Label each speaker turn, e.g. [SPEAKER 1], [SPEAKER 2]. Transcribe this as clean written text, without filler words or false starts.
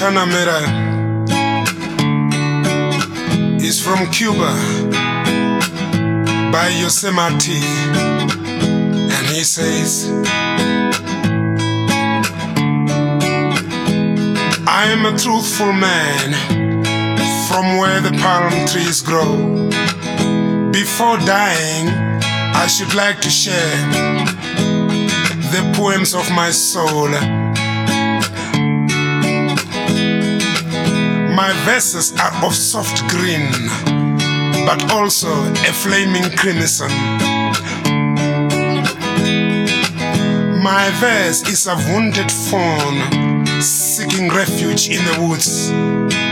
[SPEAKER 1] Tanamera is from Cuba by Yosemite, and he says, I am a truthful man from where the palm trees grow. Before dying, I should like to share the poems of my soul. My verses are of soft green, but also a flaming crimson. My verse is a wounded fawn seeking refuge in the woods.